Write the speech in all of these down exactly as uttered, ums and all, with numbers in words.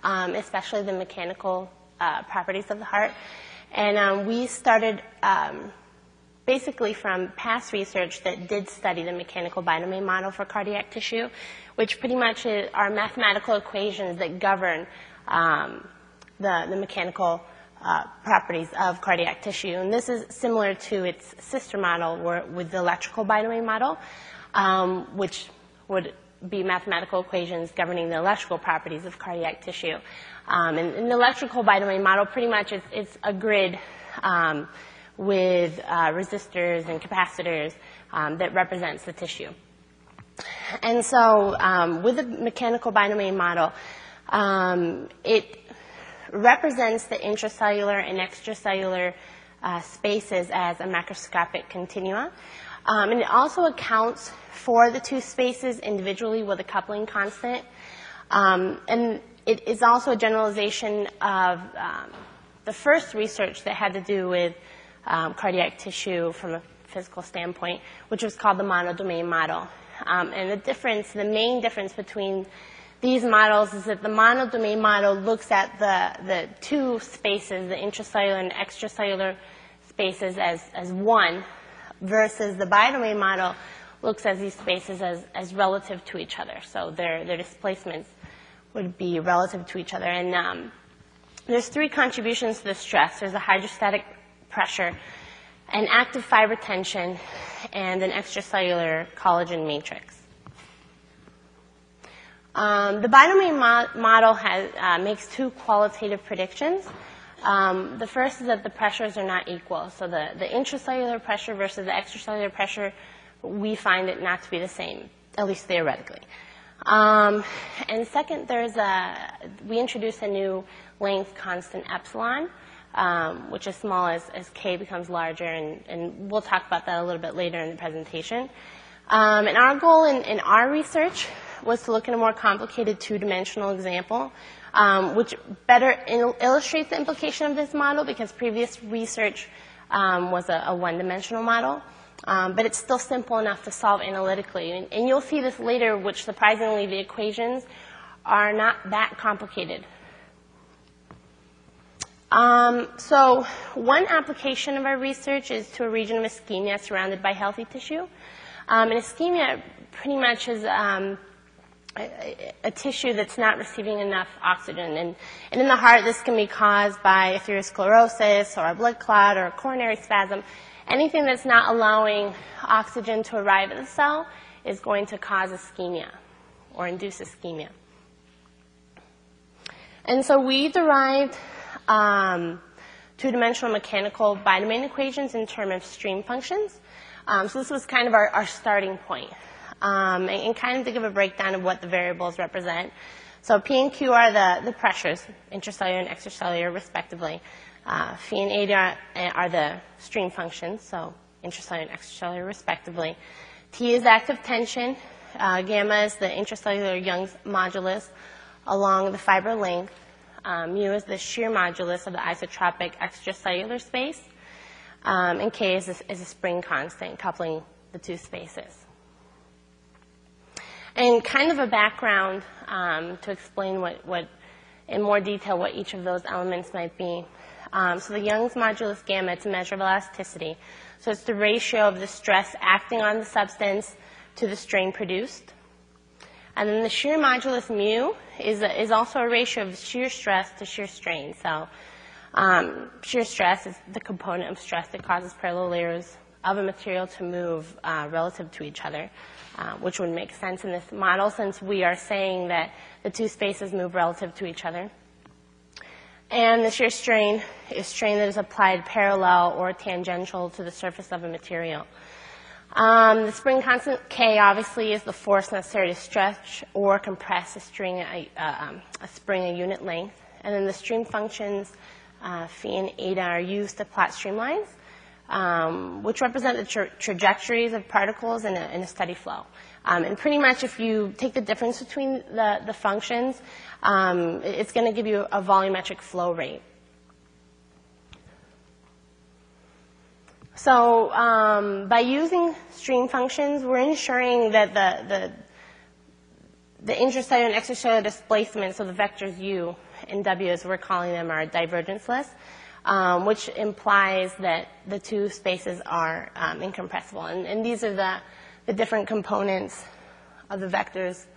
um, especially the mechanical uh, properties of the heart. And um, we started um, basically from past research that did study the mechanical biodomain model for cardiac tissue, which pretty much is, are mathematical equations that govern um, the, the mechanical uh, properties of cardiac tissue. And this is similar to its sister model where, with the electrical biodomain model, um, which would be mathematical equations governing the electrical properties of cardiac tissue. Um, and, and the electrical biodomain model pretty much is it's a grid um, with uh, resistors and capacitors um, that represents the tissue. And so um, with the mechanical biodomain model, um, it represents the intracellular and extracellular uh, spaces as a macroscopic continua. Um, and it also accounts for the two spaces individually with a coupling constant. Um, and it is also a generalization of um, the first research that had to do with Um, cardiac tissue from a physical standpoint, which was called the monodomain model. Um, and the difference, the main difference between these models is that the monodomain model looks at the, the two spaces, the intracellular and extracellular spaces as, as one, versus the biodomain model looks at these spaces as, as relative to each other. So their, their displacements would be relative to each other. And um, there's three contributions to the stress. There's a hydrostatic pressure, an active fiber tension, and an extracellular collagen matrix. Um, the biodomain mo model has, uh, makes two qualitative predictions. Um, the first is that the pressures are not equal. So the, the intracellular pressure versus the extracellular pressure, we find it not to be the same, at least theoretically. Um, and second, there's a, we introduced a new length constant epsilon, Um, which is small as, as k becomes larger, and, and we'll talk about that a little bit later in the presentation. Um, and our goal in, in our research was to look at a more complicated two-dimensional example, um, which better il illustrates the implication of this model, because previous research um, was a, a one-dimensional model. Um, but it's still simple enough to solve analytically. And, and you'll see this later, which surprisingly the equations are not that complicated. Um, so one application of our research is to a region of ischemia surrounded by healthy tissue. Um, and ischemia pretty much is um, a, a tissue that's not receiving enough oxygen. And, and in the heart, this can be caused by atherosclerosis or a blood clot or a coronary spasm. Anything that's not allowing oxygen to arrive at the cell is going to cause ischemia or induce ischemia. And so we derived Um, two-dimensional mechanical biodomain equations in terms of stream functions. Um, so this was kind of our, our starting point. Um, and, and kind of to give a breakdown of what the variables represent. So P and Q are the, the pressures, intracellular and extracellular respectively. Uh, phi and eta are the stream functions, so intracellular and extracellular respectively. T is active tension. Uh, gamma is the intracellular Young's modulus along the fiber length. Um, mu is the shear modulus of the isotropic extracellular space, um, and K is a, is a spring constant coupling the two spaces. And kind of a background um, to explain what, what, in more detail, what each of those elements might be. Um, so the Young's modulus gamma, it's a measure of elasticity. So it's the ratio of the stress acting on the substance to the strain produced. And then the shear modulus mu is, a, is also a ratio of shear stress to shear strain. So um, shear stress is the component of stress that causes parallel layers of a material to move uh, relative to each other, uh, which would make sense in this model since we are saying that the two spaces move relative to each other. And the shear strain is strain that is applied parallel or tangential to the surface of a material. Um, the spring constant K obviously is the force necessary to stretch or compress a, string, a, uh, um, a spring a unit length. And then the stream functions, uh, phi and eta, are used to plot streamlines, um, which represent the tra trajectories of particles in a, in a steady flow. Um, and pretty much if you take the difference between the, the functions, um, it's going to give you a volumetric flow rate. So um, by using stream functions, we're ensuring that the, the, the intracellular and extracellular displacement, so the vectors U and W, as we're calling them, are divergenceless, um, which implies that the two spaces are um, incompressible. And, and these are the, the different components of the vectors.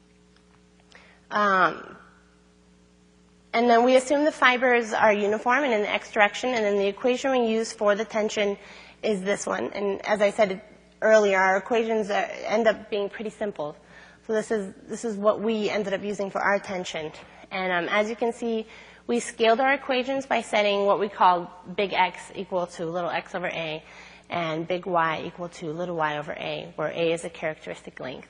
Um, and then we assume the fibers are uniform and in the X direction, and then the equation we use for the tension is this one. And as I said earlier, our equations are, end up being pretty simple. So this is, this is what we ended up using for our tension. And um, as you can see, we scaled our equations by setting what we call big X equal to little x over A, and big Y equal to little y over A, where A is a characteristic length.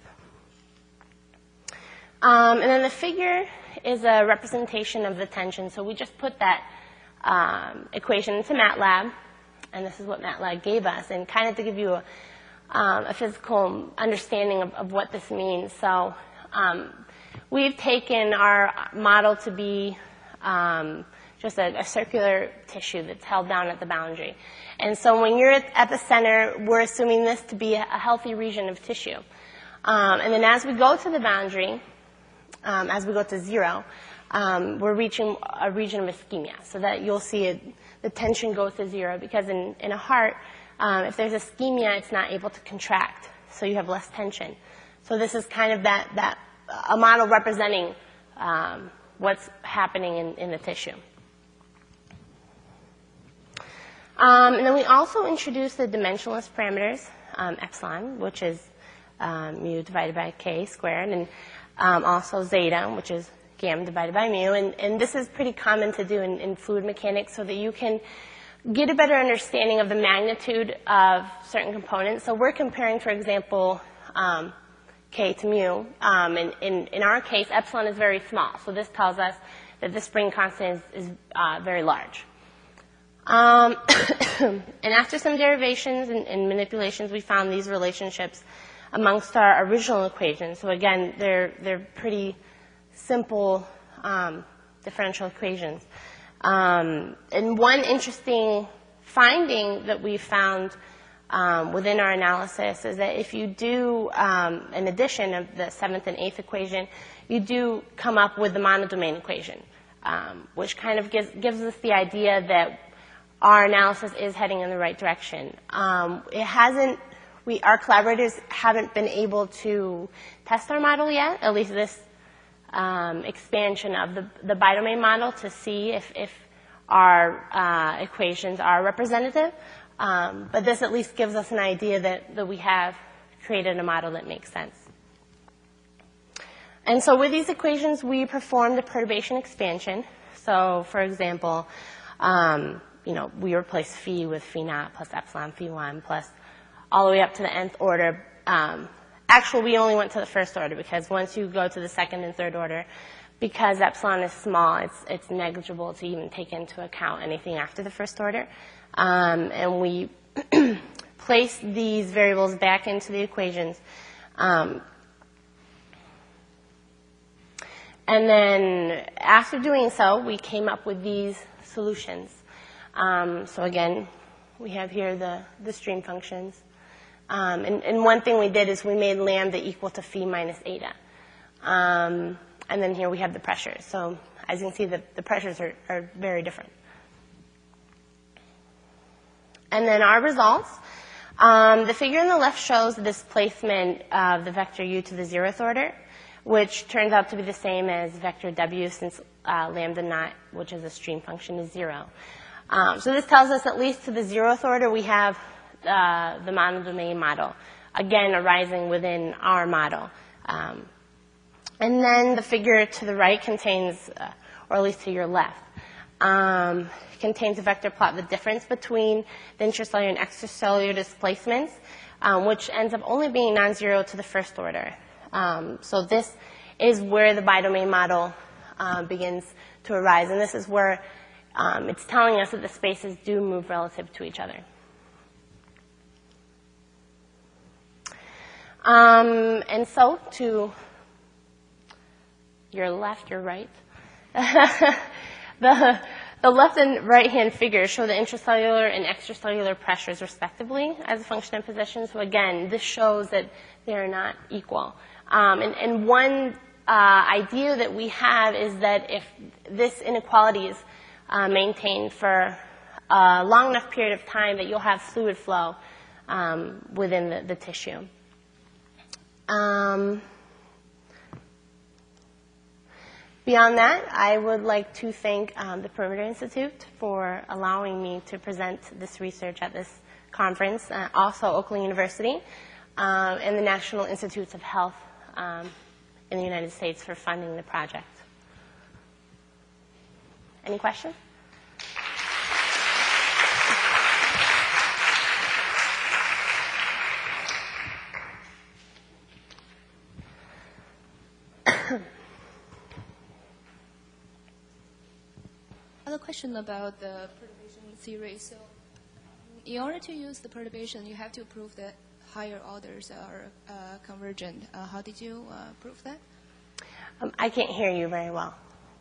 Um, and then the figure is a representation of the tension. So we just put that um, equation into MATLAB, and this is what MATLAB gave us, and kind of to give you a, um, a physical understanding of, of what this means. So um, we've taken our model to be um, just a, a circular tissue that's held down at the boundary. And so when you're at, at the center, we're assuming this to be a, a healthy region of tissue. Um, and then as we go to the boundary, Um, as we go to zero, um, we're reaching a region of ischemia, so that you'll see it, the tension goes to zero, because in, in a heart, um, if there's ischemia, it's not able to contract, so you have less tension. So this is kind of that, that a model representing um, what's happening in, in the tissue. Um, and then we also introduced the dimensionless parameters, um, epsilon, which is um, mu divided by k squared, and Um, also zeta, which is gamma divided by mu. And, and this is pretty common to do in, in fluid mechanics, so that you can get a better understanding of the magnitude of certain components. So we're comparing, for example, um, K to mu. Um, and in, in our case, epsilon is very small. So this tells us that the spring constant is, is uh, very large. Um, and after some derivations and, and manipulations, we found these relationships amongst our original equations. So again, they're, they're pretty simple um, differential equations. Um, and one interesting finding that we found um, within our analysis is that if you do um, an addition of the seventh and eighth equation, you do come up with the monodomain equation, um, which kind of gives, gives us the idea that our analysis is heading in the right direction. Um, it hasn't We, our collaborators haven't been able to test our model yet, at least this um, expansion of the, the bidomain model, to see if, if our uh, equations are representative. Um, but this at least gives us an idea that, that we have created a model that makes sense. And so with these equations, we performed a perturbation expansion. So for example, um, you know, we replace phi with phi naught plus epsilon phi one plus all the way up to the nth order. Um, actually, we only went to the first order, because once you go to the second and third order, because epsilon is small, it's, it's negligible to even take into account anything after the first order. Um, and we place these variables back into the equations. Um, and then after doing so, we came up with these solutions. Um, so again, we have here the, the stream functions. Um, and, and one thing we did is we made lambda equal to phi minus eta. Um, and then here we have the pressures. So as you can see, the, the pressures are, are very different. And then our results. Um, the figure on the left shows the displacement of the vector u to the zeroth order, which turns out to be the same as vector w, since uh, lambda naught, which is a stream function, is zero. Um, so this tells us at least to the zeroth order we have Uh, the monodomain model, again arising within our model. Um, and then the figure to the right contains, uh, or at least to your left, um, contains a vector plot, the difference between the intracellular and extracellular displacements, um, which ends up only being non-zero to the first order. Um, so this is where the bidomain model uh, begins to arise, and this is where um, it's telling us that the spaces do move relative to each other. Um, and so to your left, your right, the, the left and right-hand figures show the intracellular and extracellular pressures respectively as a function of position. So again, this shows that they are not equal. Um, and, and one uh, idea that we have is that if this inequality is uh, maintained for a long enough period of time, that you'll have fluid flow um, within the, the tissue. Um, beyond that, I would like to thank um, the Perimeter Institute for allowing me to present this research at this conference, uh, also Oakland University, um, and the National Institutes of Health um, in the United States for funding the project. Any questions? Another question about the perturbation theory. So, in order to use the perturbation, you have to prove that higher orders are uh, convergent. Uh, how did you uh, prove that? Um, I can't hear you very well.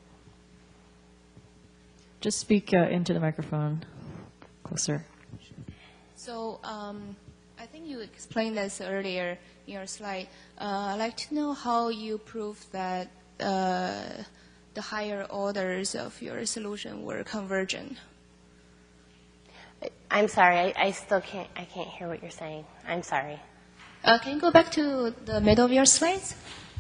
Just speak uh, into the microphone closer. So, um, I think you explained this earlier in your slide. Uh, I'd like to know how you prove that uh, the higher orders of your solution were convergent. I'm sorry, I, I still can't, I can't hear what you're saying. I'm sorry. Uh, can you go back to the middle of your slides?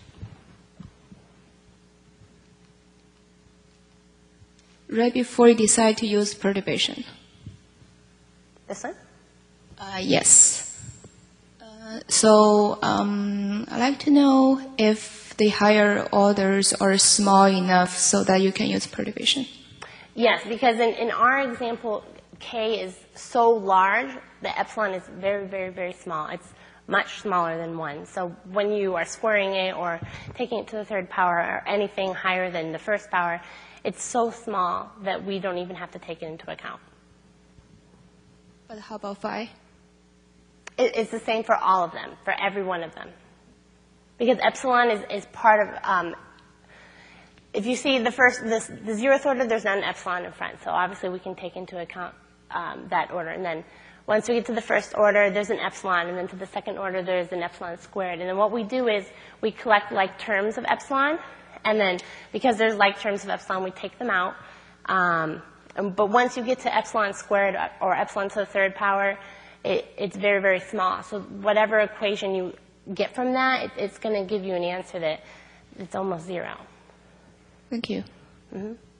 Right before you decide to use perturbation. This one? Uh, yes. Uh, so um, I'd like to know if the higher orders are small enough so that you can use perturbation. Yes, because in, in our example, K is so large, the epsilon is very, very, very small. It's much smaller than one. So when you are squaring it or taking it to the third power or anything higher than the first power, it's so small that we don't even have to take it into account. But how about phi? It, it's the same for all of them, for every one of them. Because epsilon is, is part of, um, if you see the first, this, the zeroth order, there's not an epsilon in front. So obviously we can take into account um, that order. And then once we get to the first order, there's an epsilon. And then to the second order, there's an epsilon squared. And then what we do is we collect like terms of epsilon. And then because there's like terms of epsilon, we take them out. Um, but once you get to epsilon squared or epsilon to the third power, it, it's very, very small. So whatever equation you get from that, it, it's going to give you an answer that it's almost zero. Thank you. Mm-hmm.